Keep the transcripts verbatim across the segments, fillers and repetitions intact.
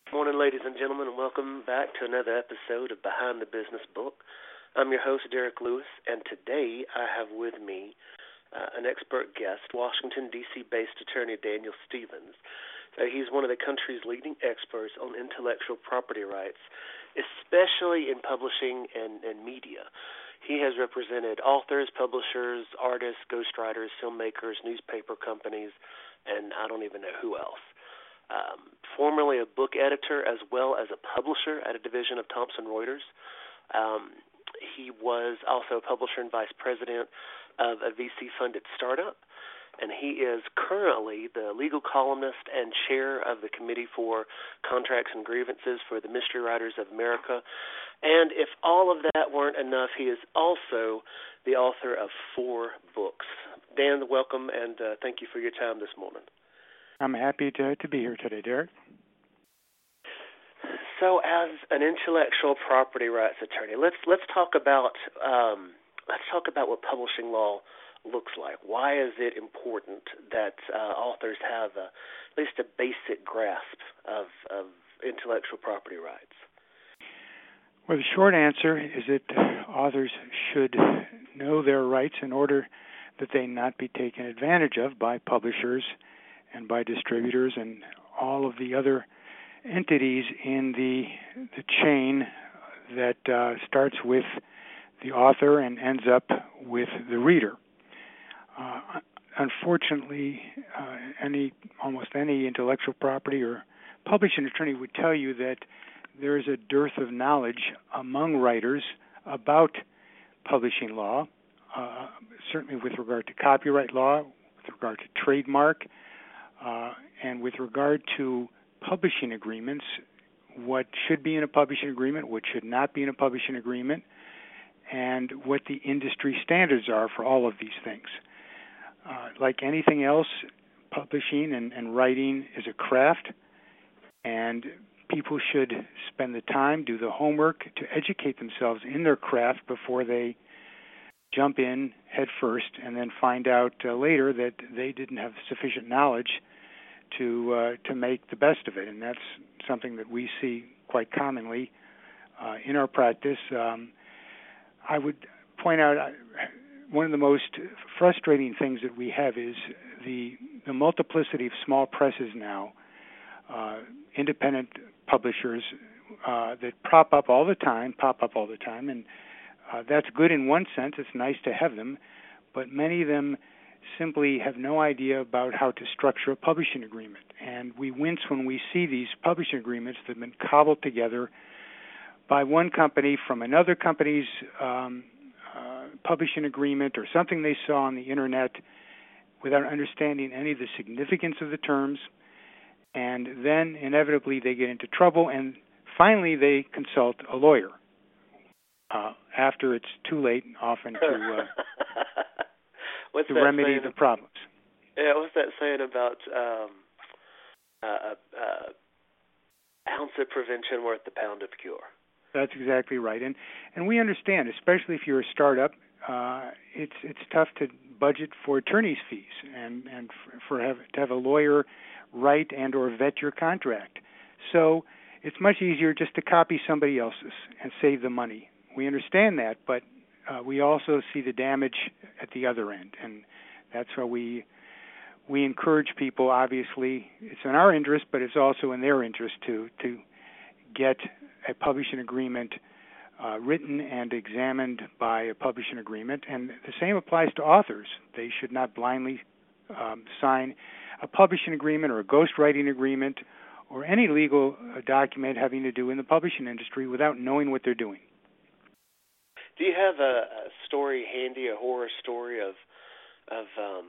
Morning, ladies and gentlemen, and welcome back to another episode of Behind the Business Book. I'm your host, Derek Lewis, and today I have with me uh, an expert guest, Washington, D C based attorney Daniel Stevens. So he's one of the country's leading experts on intellectual property rights, especially in publishing and, and media. He has represented authors, publishers, artists, ghostwriters, filmmakers, newspaper companies, and I don't even know who else. Um, formerly a book editor as well as a publisher at a division of Thomson Reuters. Um, he was also a publisher and vice president of a V C-funded startup, and he is currently the legal columnist and chair of the Committee for Contracts and Grievances for the Mystery Writers of America. And if all of that weren't enough, he is also the author of four books. Dan, welcome, and uh, thank you for your time this morning. I'm happy to, to be here today, Derek. So, as an intellectual property rights attorney, let's let's talk about um, let's talk about what publishing law looks like. Why is it important that uh, authors have a, at least a basic grasp of, of intellectual property rights? Well, the short answer is that authors should know their rights in order that they not be taken advantage of by publishers and by distributors and all of the other entities in the the chain that uh, starts with the author and ends up with the reader. Uh, unfortunately, uh, any almost any intellectual property or publishing attorney would tell you that there is a dearth of knowledge among writers about publishing law, uh, certainly with regard to copyright law, with regard to trademark, uh, and with regard to publishing agreements, what should be in a publishing agreement, what should not be in a publishing agreement, and what the industry standards are for all of these things. Uh, like anything else, publishing and, and writing is a craft, and people should spend the time, do the homework to educate themselves in their craft before they jump in head first and then find out uh, later that they didn't have sufficient knowledge to uh, to make the best of it. And that's something that we see quite commonly uh, in our practice. Um, I would point out uh, one of the most frustrating things that we have is the the multiplicity of small presses now, uh, independent publishers uh, that prop up all the time, pop up all the time, and uh, that's good in one sense. It's nice to have them, but many of them simply have no idea about how to structure a publishing agreement. And we wince when we see these publishing agreements that have been cobbled together by one company from another company's um, uh, publishing agreement or something they saw on the internet without understanding any of the significance of the terms. And then inevitably they get into trouble, and finally they consult a lawyer uh, after it's too late, often, to uh, What's to that remedy saying? the problems. Yeah, what's that saying about um, uh, uh, ounce of prevention worth the pound of cure? That's exactly right, and and we understand, especially if you're a startup, uh, it's it's tough to budget for attorney's fees and and for, for have, to have a lawyer write and or vet your contract. So it's much easier just to copy somebody else's and save the money. We understand that, but uh, we also see the damage at the other end, and that's why we we encourage people. Obviously, it's in our interest, but it's also in their interest to to get a publishing agreement uh, written and examined by a publishing agreement, and the same applies to authors. They should not blindly um, sign a publishing agreement or a ghostwriting agreement or any legal uh, document having to do in the publishing industry without knowing what they're doing. Do you have a, a story handy, a horror story of, of um,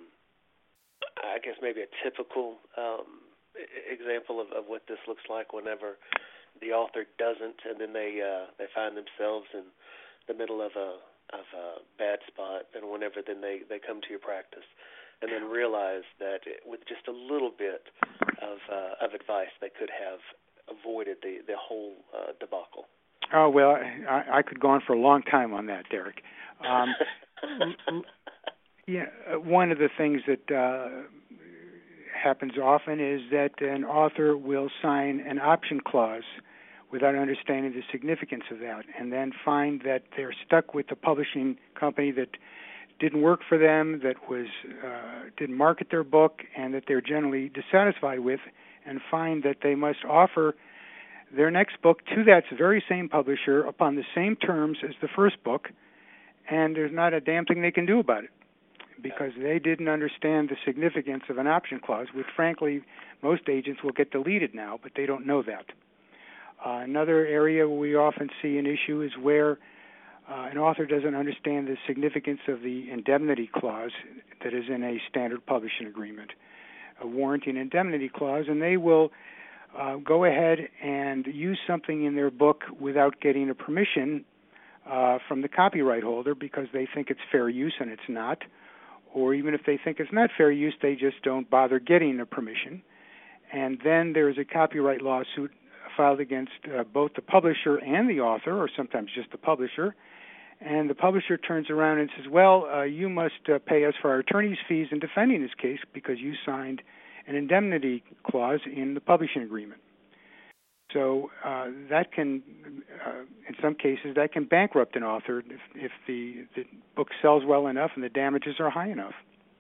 I guess maybe a typical um, example of, of what this looks like whenever the author doesn't, and then they uh, they find themselves in the middle of a of a bad spot, and whenever then they, they come to your practice, and then realize that it, with just a little bit of uh, of advice, they could have avoided the the whole uh, debacle. Oh well, I, I could go on for a long time on that, Derek. Um, yeah, one of the things that uh, happens often is that an author will sign an option clause without understanding the significance of that, and then find that they're stuck with the publishing company that didn't work for them, that was uh, didn't market their book, and that they're generally dissatisfied with, and find that they must offer their next book to that very same publisher upon the same terms as the first book, and there's not a damn thing they can do about it because they didn't understand the significance of an option clause, which frankly most agents will get deleted now, but they don't know that. Uh, another area where we often see an issue is where uh, an author doesn't understand the significance of the indemnity clause that is in a standard publishing agreement, a warranty and indemnity clause, and they will uh, go ahead and use something in their book without getting a permission uh, from the copyright holder because they think it's fair use and it's not, or even if they think it's not fair use, they just don't bother getting a permission. And then there's a copyright lawsuit filed against uh, both the publisher and the author, or sometimes just the publisher, and the publisher turns around and says, well, uh, you must uh, pay us for our attorney's fees in defending this case because you signed an indemnity clause in the publishing agreement. So uh, that can, uh, in some cases, that can bankrupt an author if, if the, the book sells well enough and the damages are high enough.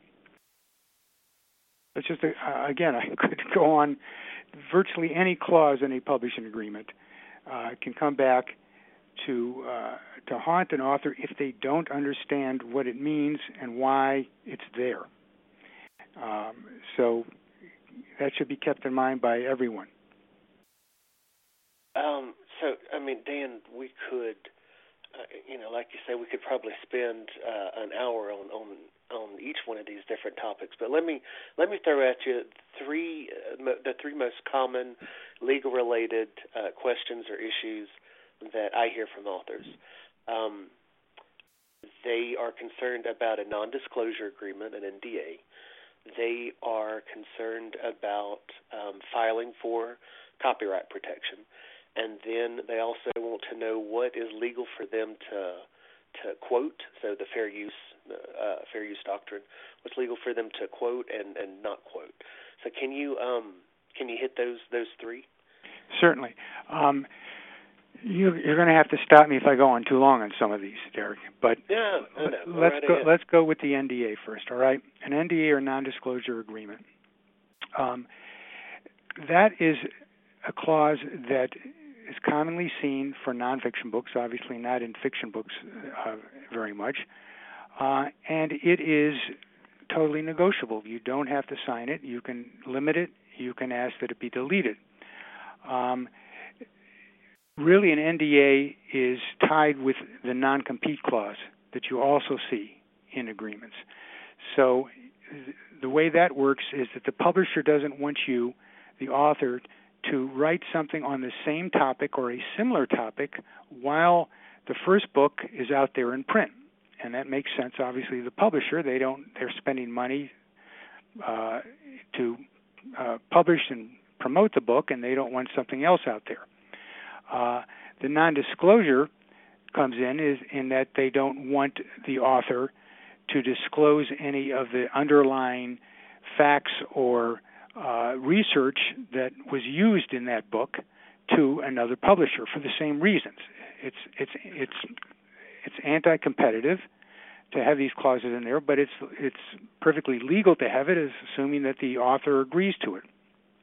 It's just, a, uh, again, I could go on. Virtually any clause in a publishing agreement uh, can come back to uh, to haunt an author if they don't understand what it means and why it's there. Um, so that should be kept in mind by everyone. Um, so, I mean, Dan, we could, uh, you know, like you say, we could probably spend uh, an hour on, on on each one of these different topics. But let me let me throw at you three uh, mo- the three most common legal-related uh, questions or issues that I hear from authors. Um, they are concerned about a non-disclosure agreement, an N D A. They are concerned about um, filing for copyright protection. And then they also want to know what is legal for them to to quote, so the fair use uh, fair use doctrine, what's legal for them to quote and, and not quote. So can you um, can you hit those those three? Certainly. Um, you, you're going to have to stop me if I go on too long on some of these, Derek. But yeah, no, no, let's right go. ahead. Let's go with the N D A first. All right, an N D A or non-disclosure agreement. Um, that is a clause that is commonly seen for nonfiction books, obviously not in fiction books uh, very much, uh, and it is totally negotiable. You don't have to sign it. You can limit it. You can ask that it be deleted. Um, really, an N D A is tied with the non-compete clause that you also see in agreements. So th- the way that works is that the publisher doesn't want you, the author, to write something on the same topic or a similar topic while the first book is out there in print. And that makes sense. Obviously, the publisher, they don't, they're spending money uh, to uh, publish and promote the book, and they don't want something else out there. Uh, the non-disclosure comes in is in that they don't want the author to disclose any of the underlying facts or Uh, research that was used in that book to another publisher for the same reasons. It's it's it's it's anti-competitive to have these clauses in there, but it's it's perfectly legal to have it, as assuming that the author agrees to it.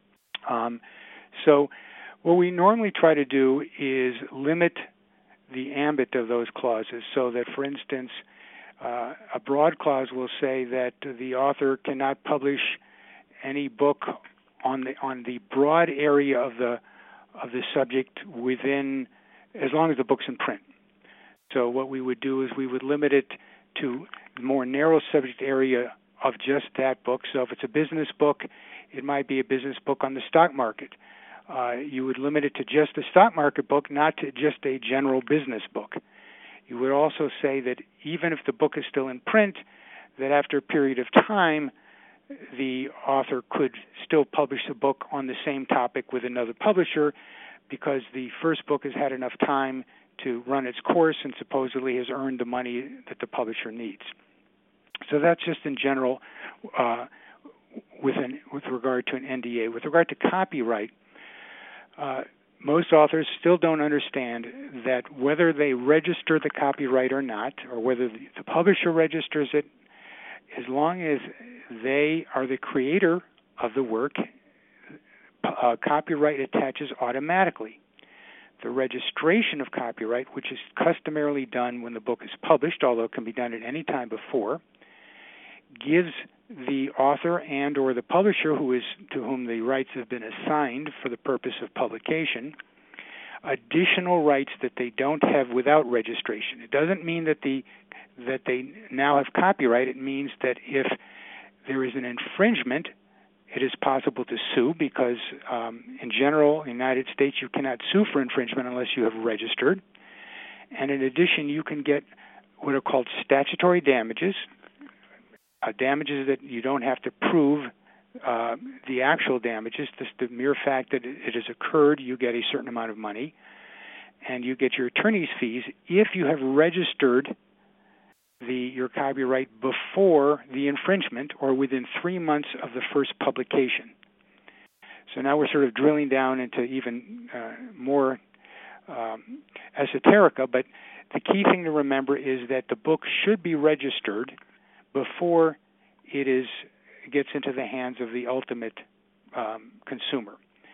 Um, so, what we normally try to do is limit the ambit of those clauses, so that, for instance, uh, a broad clause will say that the author cannot publish any book on the on the broad area of the of the subject within, as long as the book's in print. So what we would do is we would limit it to the more narrow subject area of just that book. So if it's a business book, it might be a business book on the stock market. Uh, you would limit it to just a stock market book, not to just a general business book. You would also say that even if the book is still in print, that after a period of time, the author could still publish a book on the same topic with another publisher because the first book has had enough time to run its course and supposedly has earned the money that the publisher needs. So that's just in general uh, with an with regard to an N D A. With regard to copyright, uh, most authors still don't understand that whether they register the copyright or not, or whether the, the publisher registers it, as long as they are the creator of the work, uh, copyright attaches automatically. The registration of copyright, which is customarily done when the book is published, although it can be done at any time before, gives the author and or the publisher who is to whom the rights have been assigned for the purpose of publication additional rights that they don't have without registration. It doesn't mean that the that they now have copyright. It means that if there is an infringement, it is possible to sue because, um, in general, in the United States, you cannot sue for infringement unless you have registered. And in addition, you can get what are called statutory damages, uh, damages that you don't have to prove uh, the actual damages. Just the mere fact that it has occurred, you get a certain amount of money, and you get your attorney's fees if you have registered the your copyright before the infringement or within three months of the first publication. So now we're sort of drilling down into even uh, more um, esoterica, but the key thing to remember is that the book should be registered before it is gets into the hands of the ultimate um, consumer.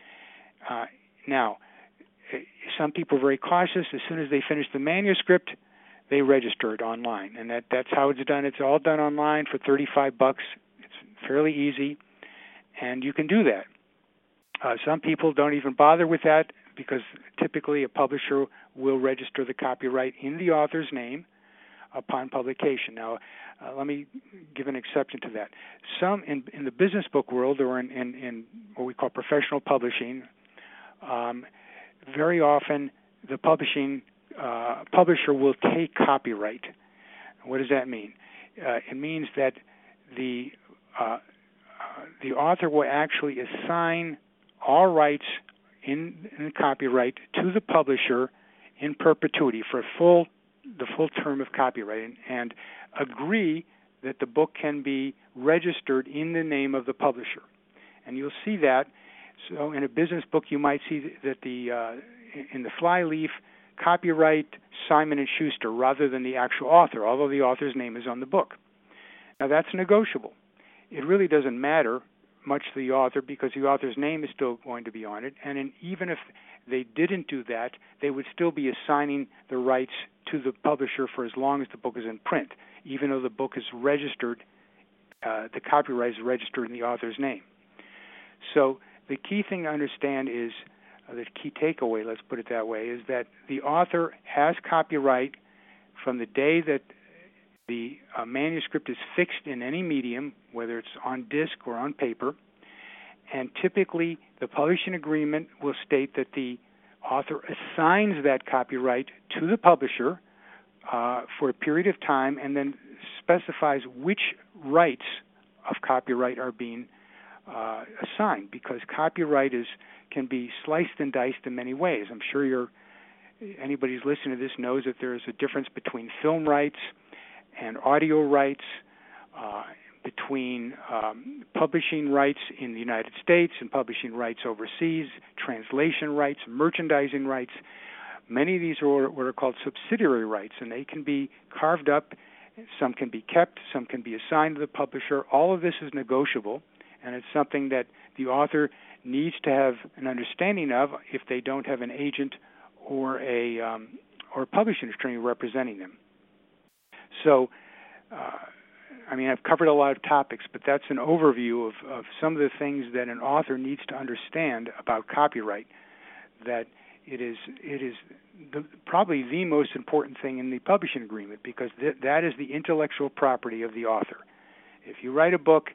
Uh, now, some people are very cautious. As soon as they finish the manuscript, they register it online, and that, that's how it's done. It's all done online for thirty-five bucks. It's fairly easy, and you can do that. Uh, some people don't even bother with that because typically a publisher will register the copyright in the author's name upon publication. Now, uh, let me give an exception to that. Some in, in the business book world or in, in, in what we call professional publishing, um, very often the publishing Uh, publisher will take copyright. What does that mean? Uh, it means that the uh, uh, the author will actually assign all rights in, in the copyright to the publisher in perpetuity for full the full term of copyright, and, and agree that the book can be registered in the name of the publisher. And you'll see that. So in a business book, you might see that the uh, in the flyleaf, copyright Simon and Schuster rather than the actual author, although the author's name is on the book. Now that's negotiable. It really doesn't matter much to the author because the author's name is still going to be on it, and in, even if they didn't do that, they would still be assigning the rights to the publisher for as long as the book is in print, even though the book is registered, uh, the copyright is registered in the author's name. So the key thing to understand is Uh, the key takeaway, let's put it that way, is that the author has copyright from the day that the uh, manuscript is fixed in any medium, whether it's on disc or on paper, and typically the publishing agreement will state that the author assigns that copyright to the publisher uh, for a period of time and then specifies which rights of copyright are being uh, assigned, because copyright is can be sliced and diced in many ways. I'm sure you're, anybody who's listening to this knows that there is a difference between film rights and audio rights, uh, between um, publishing rights in the United States and publishing rights overseas, translation rights, merchandising rights. Many of these are what are called subsidiary rights, and they can be carved up. Some can be kept, some can be assigned to the publisher. All of this is negotiable, and it's something that the author needs to have an understanding of if they don't have an agent or a um, or a publishing attorney representing them. So, uh, I mean, I've covered a lot of topics, but that's an overview of, of some of the things that an author needs to understand about copyright. That it is it is the, probably the most important thing in the publishing agreement, because th- that is the intellectual property of the author. If you write a book,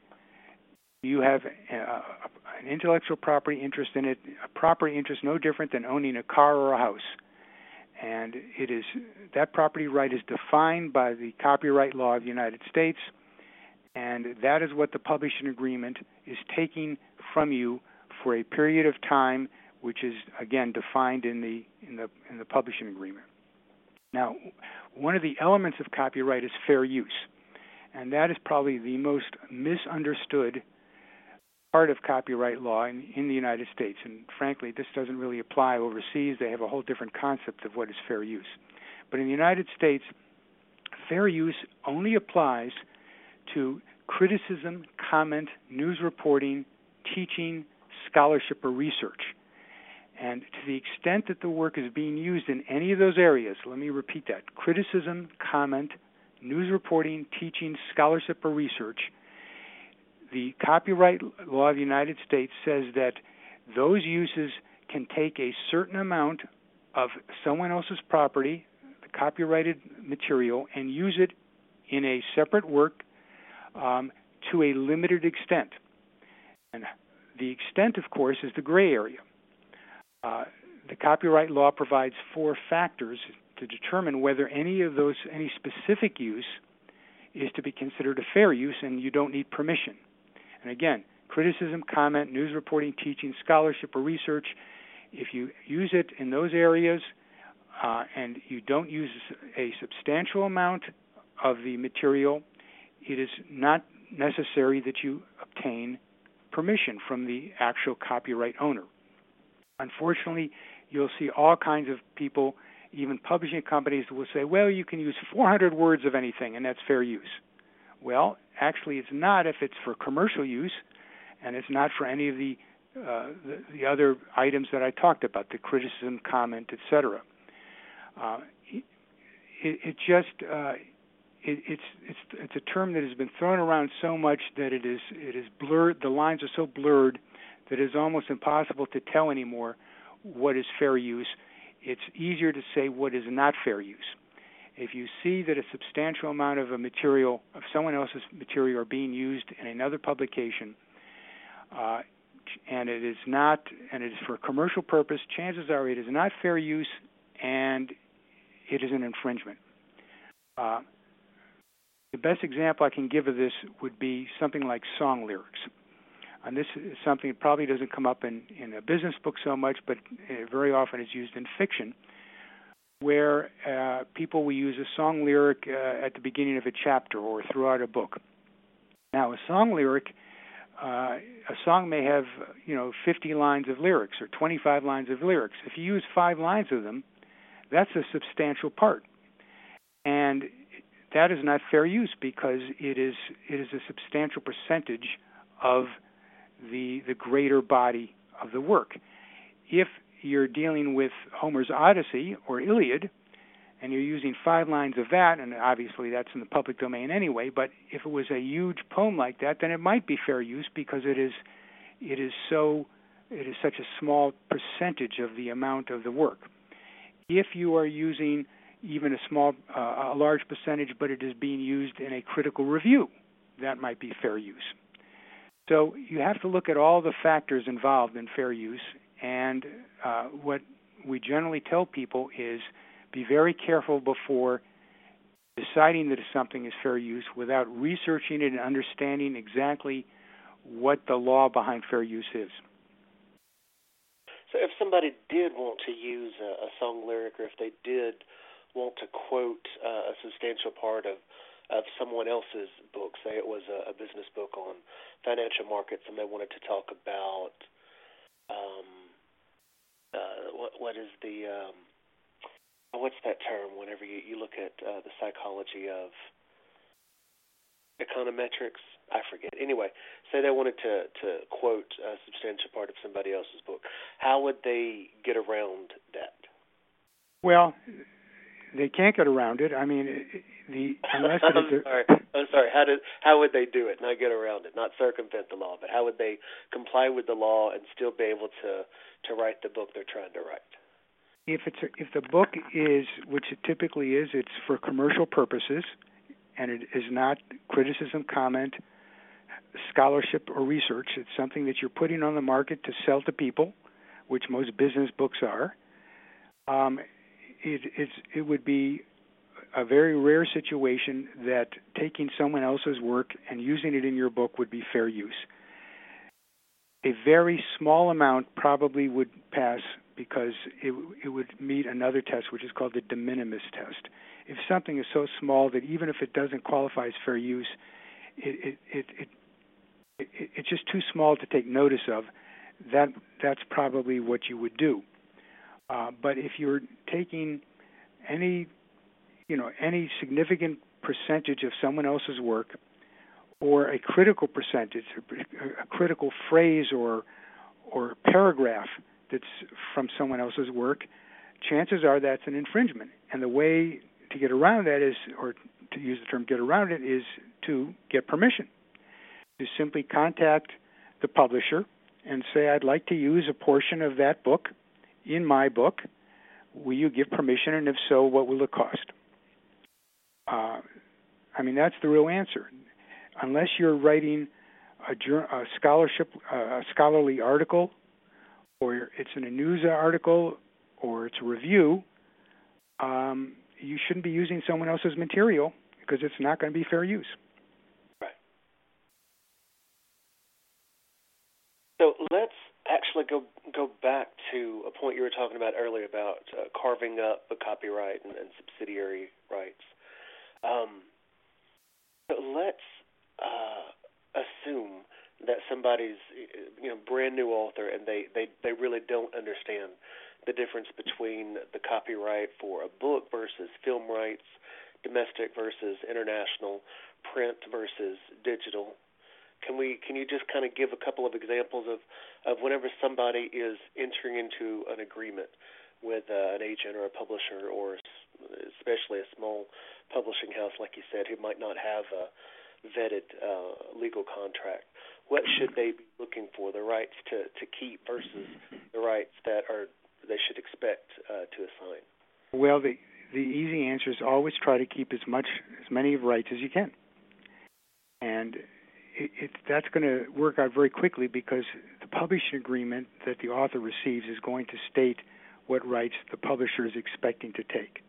you have uh, an intellectual property interest in it, a property interest no different than owning a car or a house. And it is that property right is defined by the copyright law of the United States, and that is what the publishing agreement is taking from you for a period of time, which is again defined in the in the in the publishing agreement. Now, one of the elements of copyright is fair use, and that is probably the most misunderstood part of copyright law in, in the United States. And frankly, this doesn't really apply overseas. They have a whole different concept of what is fair use. But in the United States, fair use only applies to criticism, comment, news reporting, teaching, scholarship, or research. And to the extent that the work is being used in any of those areas, let me repeat that, criticism, comment, news reporting, teaching, scholarship, or research, the copyright law of the United States says that those uses can take a certain amount of someone else's property, the copyrighted material, and use it in a separate work um, to a limited extent. And the extent, of course, is the gray area. Uh, the copyright law provides four factors to determine whether any of those, any specific use is to be considered a fair use, and you don't need permission. And again, criticism, comment, news reporting, teaching, scholarship, or research, if you use it in those areas uh, and you don't use a substantial amount of the material, it is not necessary that you obtain permission from the actual copyright owner. Unfortunately, you'll see all kinds of people, even publishing companies, that will say, well, you can use four hundred words of anything, and that's fair use. Well, actually, it's not if it's for commercial use, and it's not for any of the uh, the, the other items that I talked about, the criticism, comment, et cetera. Uh, it, it just uh, it, it's it's it's a term that has been thrown around so much that it is it is blurred. The lines are so blurred that it is almost impossible to tell anymore what is fair use. It's easier to say what is not fair use. If you see that a substantial amount of a material, of someone else's material, are being used in another publication, uh, and it is not, and it is for a commercial purpose, chances are it is not fair use, and it is an infringement. Uh, the best example I can give of this would be something like song lyrics. And this is something that probably doesn't come up in, in a business book so much, but very often is used in fiction, where uh, people will use a song lyric uh, at the beginning of a chapter or throughout a book. Now, a song lyric, uh, a song may have, you know, fifty lines of lyrics or twenty-five lines of lyrics. If you use five lines of them, that's a substantial part. And that is not fair use because it is it is a substantial percentage of the the greater body of the work. If you're dealing with Homer's Odyssey or Iliad, and you're using five lines of that, and obviously that's in the public domain anyway, but if it was a huge poem like that, then it might be fair use because it is it is so it is such a small percentage of the amount of the work. If you are using even a small, uh, a large percentage, but it is being used in a critical review, that might be fair use. So you have to look at all the factors involved in fair use, and uh, what we generally tell people is be very careful before deciding that something is fair use without researching it and understanding exactly what the law behind fair use is. So if somebody did want to use a, a song lyric, or if they did want to quote uh, a substantial part of of someone else's book, say it was a, a business book on financial markets, and they wanted to talk about um, uh, what, what is the um, what's that term? Whenever you, you look at uh, the psychology of econometrics, I forget. Anyway, say they wanted to to quote a substantial part of somebody else's book. How would they get around that? Well, they can't get around it. I mean, the unless it is. I'm sorry. I'm sorry. How did how would they do it? Not get around it, not circumvent the law, but how would they comply with the law and still be able to to write the book they're trying to write? If it's a, if the book is, which it typically is, it's for commercial purposes, and it is not criticism, comment, scholarship, or research. It's something that you're putting on the market to sell to people, which most business books are. Um, It, it's, it would be a very rare situation that taking someone else's work and using it in your book would be fair use. A very small amount probably would pass because it, it would meet another test, which is called the de minimis test. If something is so small that even if it doesn't qualify as fair use, it, it, it, it, it it's just too small to take notice of, that that's probably what you would do. Uh, but if you're taking any, you know, any significant percentage of someone else's work, or a critical percentage, a critical phrase or or paragraph that's from someone else's work, chances are that's an infringement. And the way to get around that is, or to use the term get around it, is to get permission. You simply contact the publisher and say, I'd like to use a portion of that book in my book. Will you give permission? And if so, what will it cost? Uh, I mean, that's the real answer. Unless you're writing a, a scholarship, uh, a scholarly article, or it's in a news article, or it's a review, um, you shouldn't be using someone else's material because it's not going to be fair use. Right. So let's actually go go back to a point you were talking about earlier about uh, carving up the copyright and, and subsidiary rights. Um, so let's uh, assume that somebody's, you know, brand new author and they, they, they really don't understand the difference between the copyright for a book versus film rights, domestic versus international, print versus digital. Can we can you just kind of give a couple of examples of, of whenever somebody is entering into an agreement with uh, an agent or a publisher, or especially a small publishing house, like you said, who might not have a vetted uh, legal contract, what should they be looking for, the rights to, to keep versus the rights that are they should expect uh, to assign? Well, the the easy answer is always try to keep as much as many rights as you can, and it, it, that's going to work out very quickly because the publishing agreement that the author receives is going to state what rights the publisher is expecting to take.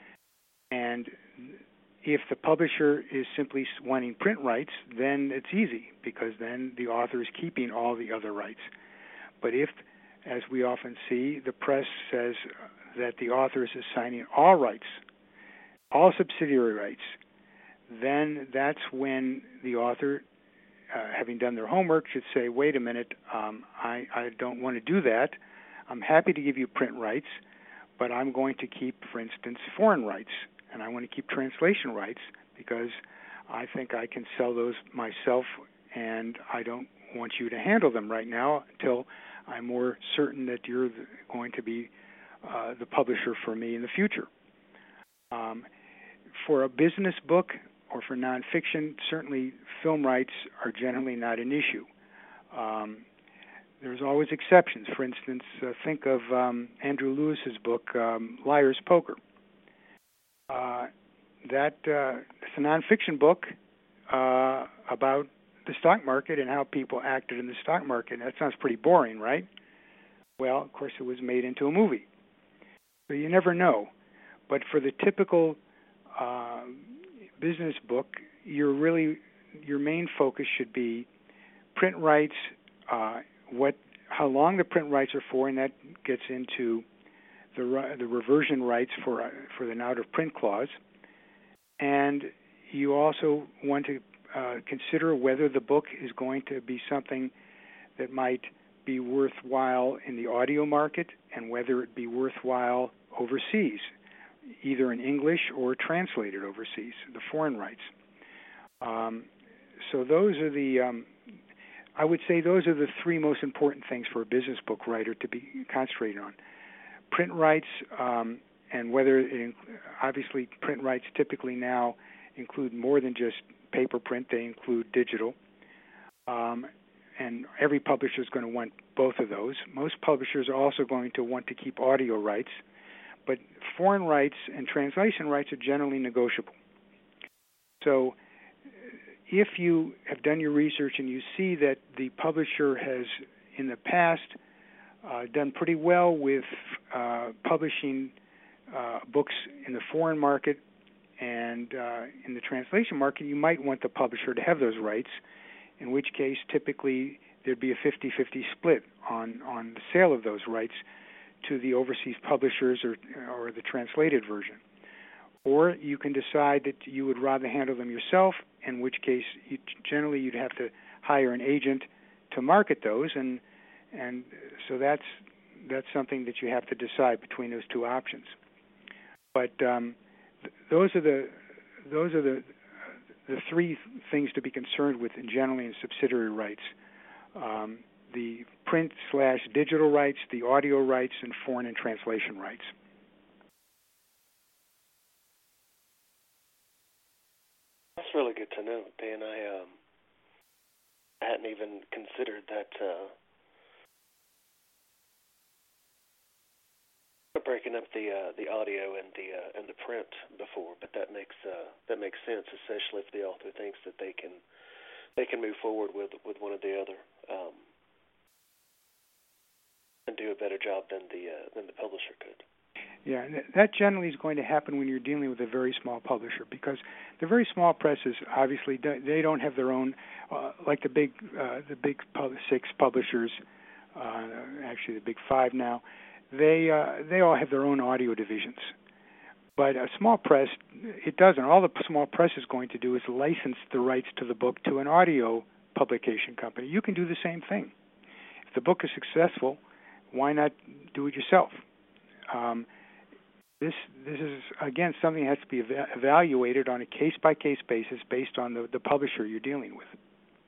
And if the publisher is simply wanting print rights, then it's easy because then the author is keeping all the other rights. But if, as we often see, the press says that the author is assigning all rights, all subsidiary rights, then that's when the author, uh, having done their homework, should say, wait a minute, um, I, I don't want to do that. I'm happy to give you print rights, but I'm going to keep, for instance, foreign rights, and I want to keep translation rights because I think I can sell those myself, and I don't want you to handle them right now until I'm more certain that you're going to be uh, the publisher for me in the future. Um, for a business book or for nonfiction, certainly film rights are generally not an issue. Um, there's always exceptions. For instance, uh, think of um, Andrew Lewis's book, um, Liar's Poker. Uh, that uh, it's a nonfiction book uh, about the stock market and how people acted in the stock market. That sounds pretty boring, right? Well, of course, it was made into a movie. So you never know. But for the typical uh, business book, you're really your main focus should be print rights, uh, what, how long the print rights are for, and that gets into the the reversion rights for uh, for the out of print clause. And you also want to uh, consider whether the book is going to be something that might be worthwhile in the audio market and whether it be worthwhile overseas, either in English or translated overseas, the foreign rights. Um, so those are the, um, I would say those are the three most important things for a business book writer to be concentrating on. Print rights, um, and whether it, obviously print rights typically now include more than just paper print, they include digital. Um, and every publisher is going to want both of those. Most publishers are also going to want to keep audio rights, but foreign rights and translation rights are generally negotiable. So if you have done your research and you see that the publisher has in the past uh, done pretty well with uh, publishing uh, books in the foreign market and uh, in the translation market, you might want the publisher to have those rights, in which case typically there'd be a fifty-fifty split on, on the sale of those rights to the overseas publishers or, or the translated version. Or you can decide that you would rather handle them yourself, in which case you, generally you'd have to hire an agent to market those, and and so that's that's something that you have to decide between those two options. But um, th- those are the those are the the three things to be concerned with in generally in subsidiary rights: um, the print slash digital rights, the audio rights, and foreign and translation rights. That's really good to know, Dan. I um, hadn't even considered that. Uh, breaking up the uh, the audio and the uh, and the print before, but that makes uh, that makes sense, especially if the author thinks that they can they can move forward with with one or the other um, and do a better job than the uh, than the publisher could. Yeah, that generally is going to happen when you're dealing with a very small publisher, because the very small presses obviously they don't have their own, uh, like the big uh, the big six publishers, uh, actually the big five now. They uh, they all have their own audio divisions, but a small press, it doesn't. All the small press is going to do is license the rights to the book to an audio publication company. You can do the same thing. If the book is successful, why not do it yourself? Um, this this is again something that has to be ev- evaluated on a case by case basis based on the, the publisher you're dealing with.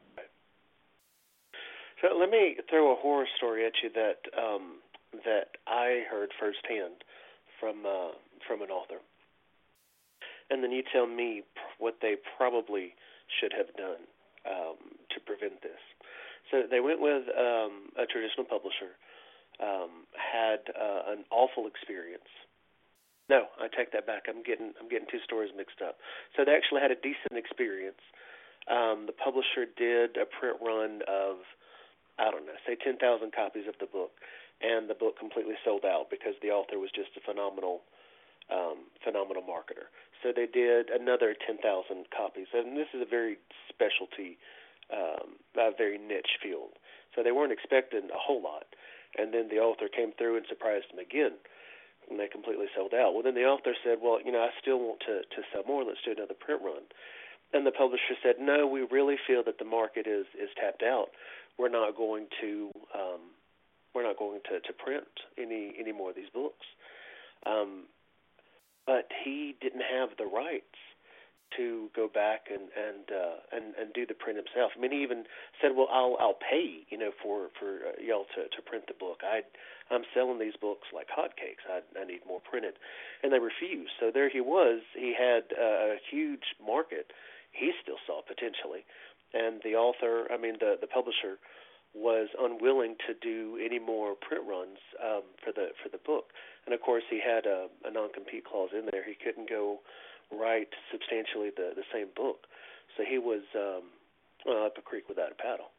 So let me throw a horror story at you that. Um, that I heard firsthand from uh, from an author, and then you tell me what they probably should have done um, to prevent this. So they went with um, a traditional publisher, um, had uh, an awful experience. No, I take that back. I'm getting I'm getting two stories mixed up. So they actually had a decent experience. Um, the publisher did a print run of, I don't know, say ten thousand copies of the book. And the book completely sold out because the author was just a phenomenal, um, phenomenal marketer. So they did another ten thousand copies, and this is a very specialty, um, a very niche field. So they weren't expecting a whole lot, and then the author came through and surprised them again, and they completely sold out. Well, then the author said, "Well, you know, I still want to to sell more. Let's do another print run." And the publisher said, "No, we really feel that the market is is tapped out. We're not going to." Um, We're not going to, to print any any more of these books. Um, but he didn't have the rights to go back and and, uh, and and do the print himself. I mean, he even said, "Well, I'll I'll pay you know for for uh, y'all to, to print the book. I I'm selling these books like hotcakes. I I need more printed," and they refused. So there he was. He had uh, a huge market. He still saw potentially, and the author, I mean the the publisher, was unwilling to do any more print runs um, for the for the book. And of course, he had a, a non-compete clause in there. He couldn't go write substantially the, the same book. So he was um, well, up a creek without a paddle.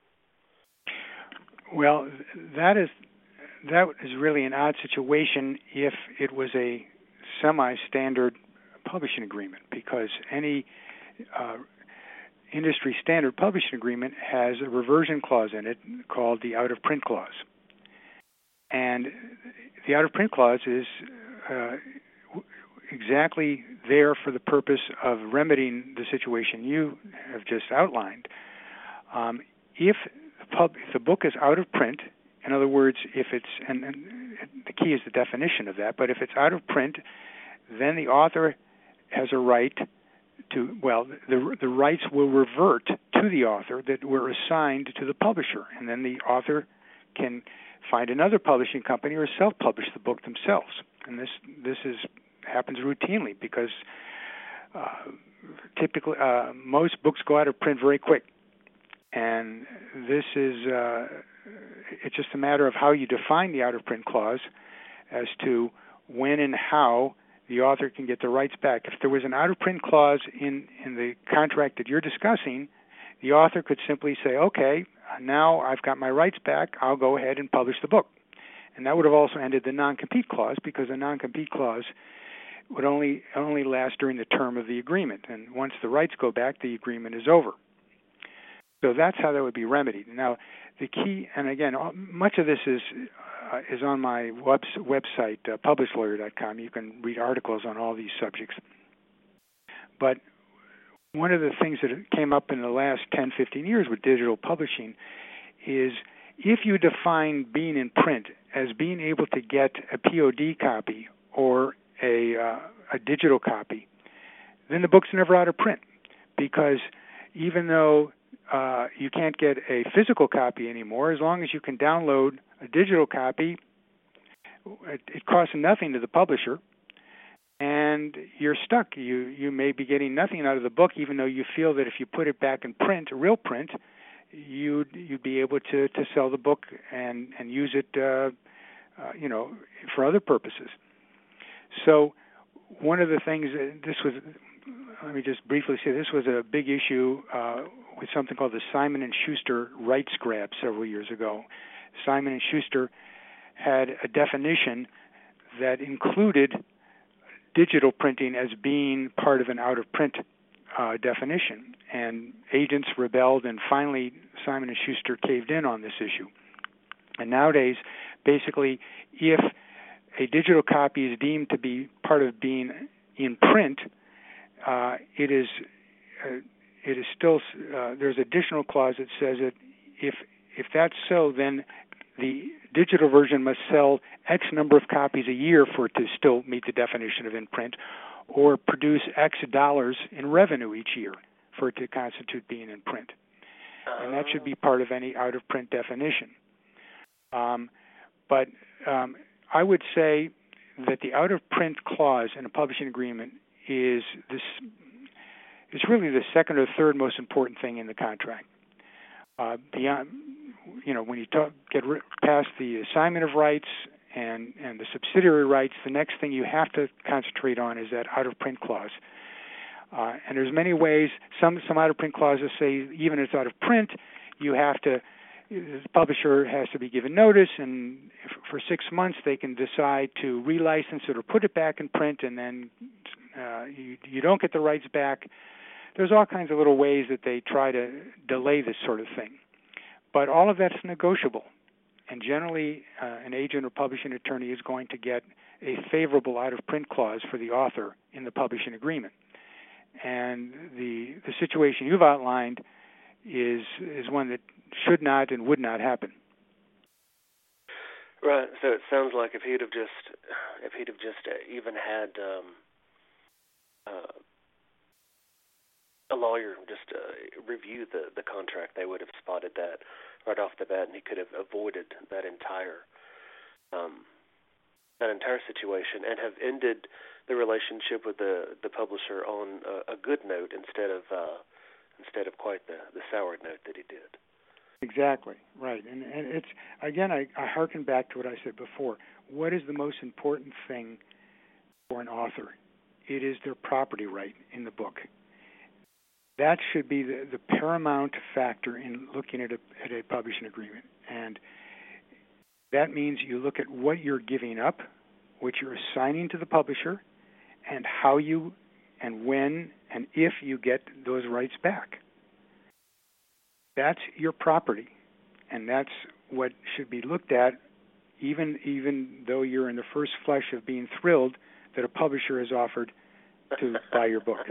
Well, that is that is really an odd situation if it was a semi-standard publishing agreement, because any uh, industry standard publishing agreement has a reversion clause in it called the out-of-print clause. And the out-of-print clause is uh, exactly there for the purpose of remedying the situation you have just outlined. Um, if, the pub, if the book is out of print, in other words, if it's, and, and the key is the definition of that, but if it's out of print, then the author has a right to, well, the the rights will revert to the author that were assigned to the publisher, and then the author can find another publishing company or self-publish the book themselves. And this this is happens routinely because uh, typically uh, most books go out of print very quick, and this is uh, it's just a matter of how you define the out-of-print clause as to when and how the author can get the rights back. If there was an out-of-print clause in, in the contract that you're discussing, the author could simply say, okay, now I've got my rights back, I'll go ahead and publish the book. And that would have also ended the non-compete clause, because the non-compete clause would only only last during the term of the agreement. And once the rights go back, the agreement is over. So that's how that would be remedied. Now, the key, and again, much of this is uh, is on my web, website, uh, publish lawyer dot com. You can read articles on all these subjects. But one of the things that came up in the last ten, fifteen years with digital publishing is if you define being in print as being able to get a P O D copy or a, uh, a digital copy, then the book's never out of print, because even though uh, you can't get a physical copy anymore, as long as you can download a digital copy, it, it costs nothing to the publisher, and you're stuck. You you may be getting nothing out of the book, even though you feel that if you put it back in print, real print, you'd you'd be able to, to sell the book and and use it, uh, uh, you know, for other purposes. So one of the things that this was, let me just briefly say, this was a big issue uh, with something called the Simon and Schuster rights grab several years ago. Simon and Schuster had a definition that included digital printing as being part of an out-of-print uh, definition, and agents rebelled, and finally Simon and Schuster caved in on this issue. And nowadays, basically, if a digital copy is deemed to be part of being in print, uh, it is uh, it is still uh, there's additional clause that says that if if that's so, then the digital version must sell X number of copies a year for it to still meet the definition of in print, or produce X dollars in revenue each year for it to constitute being in print. And that should be part of any out-of-print definition. Um, but um, I would say that the out-of-print clause in a publishing agreement is this is really the second or third most important thing in the contract. Uh, beyond, you know, when you talk, get ri- past the assignment of rights and, and the subsidiary rights, the next thing you have to concentrate on is that out-of-print clause. Uh, and there's many ways. Some some out-of-print clauses say even if it's out of print, you have to, the publisher has to be given notice, and if, for six months they can decide to relicense it or put it back in print, and then uh, you, you don't get the rights back. There's all kinds of little ways that they try to delay this sort of thing. But all of that's negotiable. And generally, uh, an agent or publishing attorney is going to get a favorable out-of-print clause for the author in the publishing agreement. And the the situation you've outlined is is one that should not and would not happen. Right. So it sounds like if he'd have just if he'd have just even had um, uh, a lawyer just uh, review the, the contract, they would have spotted that right off the bat, and he could have avoided that entire um, that entire situation and have ended the relationship with the, the publisher on a, a good note instead of uh, instead of quite the, the sour note that he did. Exactly, right. And, and it's, again, I, I hearken back to what I said before. What is the most important thing for an author? It is their property right in the book. That should be the, the paramount factor in looking at a, at a publishing agreement. And that means you look at what you're giving up, what you're assigning to the publisher, and how you and when and if you get those rights back. That's your property, and that's what should be looked at, even even though you're in the first flush of being thrilled that a publisher has offered to buy your book.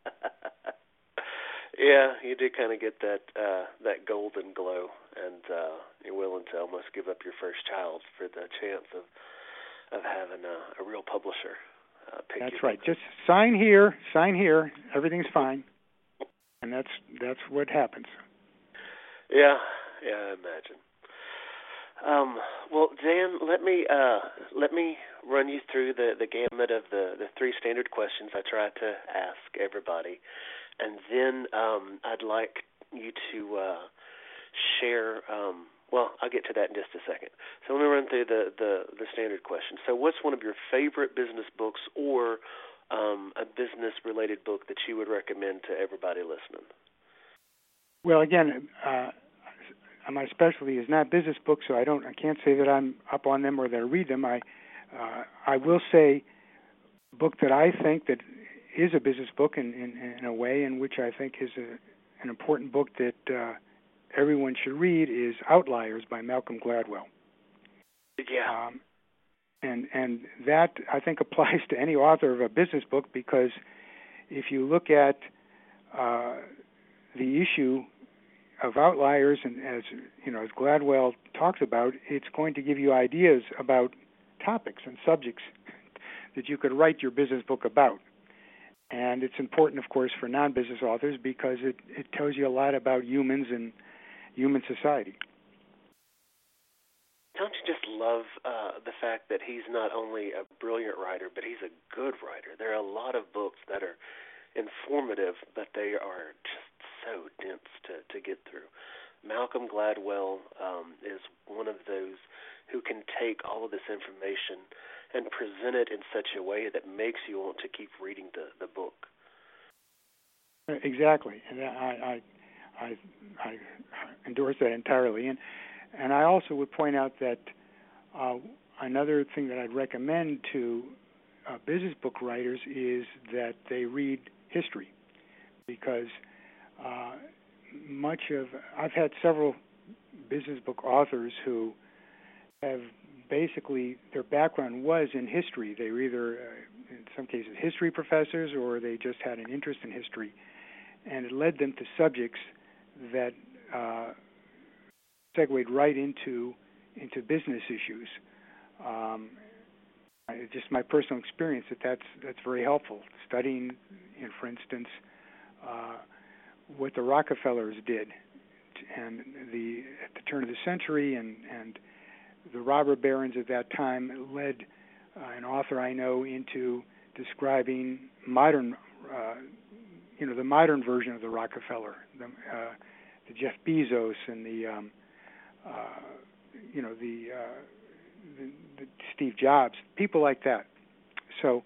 Yeah, you do kind of get that uh, that golden glow, and uh, you're willing to almost give up your first child for the chance of of having a, a real publisher. Uh, pick that's your right. Just sign here, sign here. Everything's fine, and that's that's what happens. Yeah, yeah, I imagine. Um, well, Dan, let me uh, let me run you through the, the gamut of the, the three standard questions I try to ask everybody, and then um, I'd like you to uh, share. Um, well, I'll get to that in just a second. So let me run through the, the, the standard questions. So, what's one of your favorite business books, or um, a business-related book that you would recommend to everybody listening? Well, again, uh, my specialty is not business books, so I don't, I can't say that I'm up on them or that I read them. I, uh, I will say, a book that I think that is a business book in, in, in a way in which I think is a, an important book that uh, everyone should read is Outliers by Malcolm Gladwell. Yeah. Um, and and that I think applies to any author of a business book, because if you look at uh, the issue of outliers, and as you know, as Gladwell talks about, it's going to give you ideas about topics and subjects that you could write your business book about. And it's important, of course, for non-business authors because it, it tells you a lot about humans and human society. Don't you just love uh, the fact that he's not only a brilliant writer, but he's a good writer? There are a lot of books that are informative, but they are just so dense to, to get through. Malcolm Gladwell um, is one of those who can take all of this information and present it in such a way that makes you want to keep reading the, the book. Exactly, and I, I, I, I endorse that entirely. And and I also would point out that uh, another thing that I'd recommend to uh, business book writers is that they read history, because uh, much of I've had several business book authors who have basically their background was in history. They were either, uh, in some cases, history professors, or they just had an interest in history, and it led them to subjects that uh, segued right into into business issues. Um, it's just my personal experience that that's that's very helpful. Studying, you know, for instance, uh, what the Rockefellers did, and the at the turn of the century, and and the robber barons at that time led uh, an author I know into describing modern, uh, you know, the modern version of the Rockefeller, the, uh, the Jeff Bezos and the, um, uh, you know, the, uh, the, the Steve Jobs, people like that. So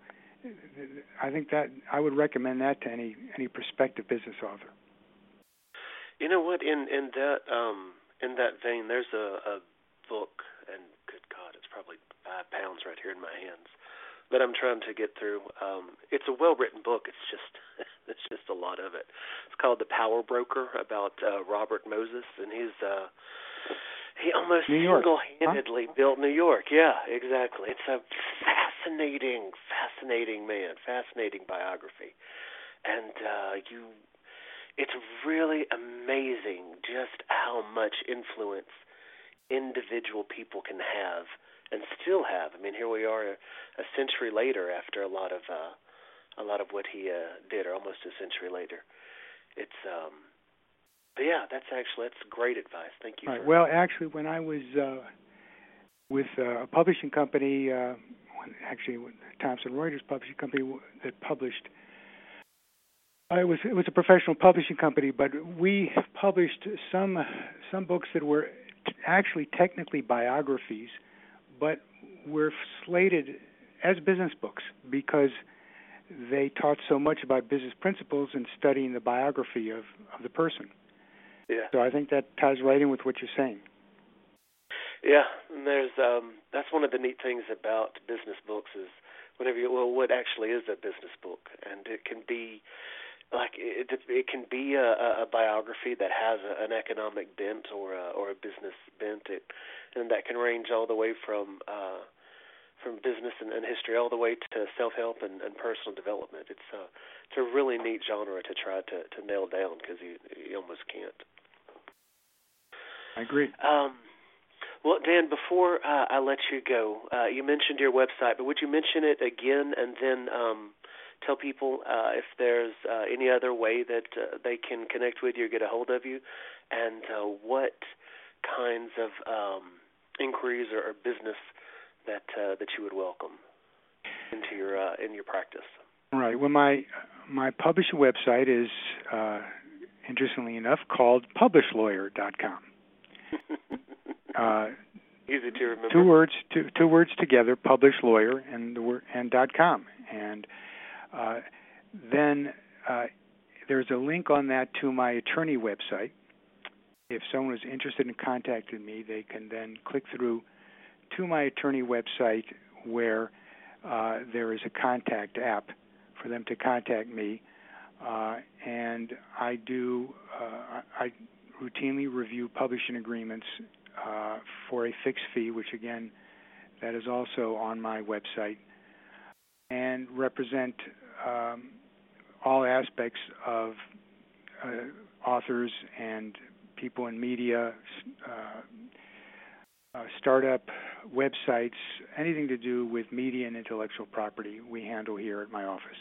I think that I would recommend that to any any prospective business author. You know what? In in that um, in that vein, there's a, a book, and good God, it's probably five pounds right here in my hands, that I'm trying to get through. Um, it's a well-written book. It's just it's just a lot of it. It's called The Power Broker, about uh, Robert Moses, and he's uh, he almost single-handedly huh? built New York. Yeah, exactly. It's a fascinating, fascinating man, fascinating biography, and uh, you. It's really amazing just how much influence individual people can have and still have. I mean, here we are a, a century later after a lot of uh, a lot of what he uh, did, or almost a century later. It's um, but yeah, that's actually that's great advice. Thank you. Right. For well, actually, when I was uh, with uh, a publishing company, uh, actually Thomson Reuters publishing company that published. It was it was a professional publishing company, but we published some some books that were t- actually technically biographies, but were slated as business books because they taught so much about business principles and studying the biography of, of the person. Yeah. So I think that ties right in with what you're saying. Yeah, and there's um, that's one of the neat things about business books is whenever you, well, what actually is a business book, and it can be. Like it, it can be a, a biography that has a, an economic bent or a, or a business bent, it, and that can range all the way from uh, from business and, and history all the way to self-help and, and personal development. It's a it's a really neat genre to try to, to nail down because you you almost can't. I agree. Um, well, Dan, before uh, I let you go, uh, you mentioned your website, but would you mention it again and then? Um, Tell people uh, if there's uh, any other way that uh, they can connect with you or get a hold of you, and uh, what kinds of um, inquiries or, or business that uh, that you would welcome into your uh, in your practice. Right. Well, my my publishing website is, uh, interestingly enough, called publish lawyer dot com. uh, Easy to remember. Two words, two two words together: publish lawyer and the word and dot com and. Uh, then uh, there's a link on that to my attorney website. If someone is interested in contacting me, they can then click through to my attorney website where uh, there is a contact app for them to contact me. Uh, and I do, uh, I routinely review publishing agreements uh, for a fixed fee, which again, that is also on my website, and represent um, all aspects of uh, authors and people in media, uh, uh, startup websites, anything to do with media and intellectual property, we handle here at my office.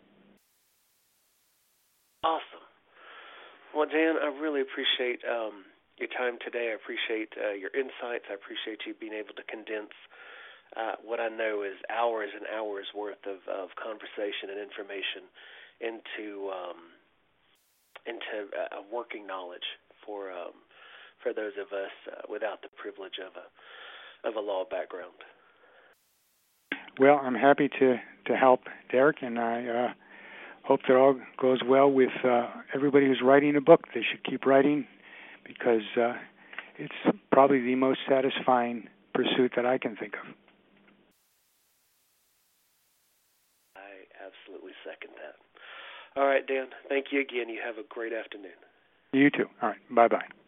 Awesome. Well, Dan, I really appreciate um, your time today. I appreciate uh, your insights. I appreciate you being able to condense uh, what I know is hours and hours worth of, of conversation and information into um, into uh, working knowledge for um, for those of us uh, without the privilege of a of a law background. Well, I'm happy to, to help, Derek, and I uh, hope that all goes well with uh, everybody who's writing a book. They should keep writing because uh, it's probably the most satisfying pursuit that I can think of. I absolutely second that. All right, Dan, thank you again. You have a great afternoon. You too. All right. Bye-bye.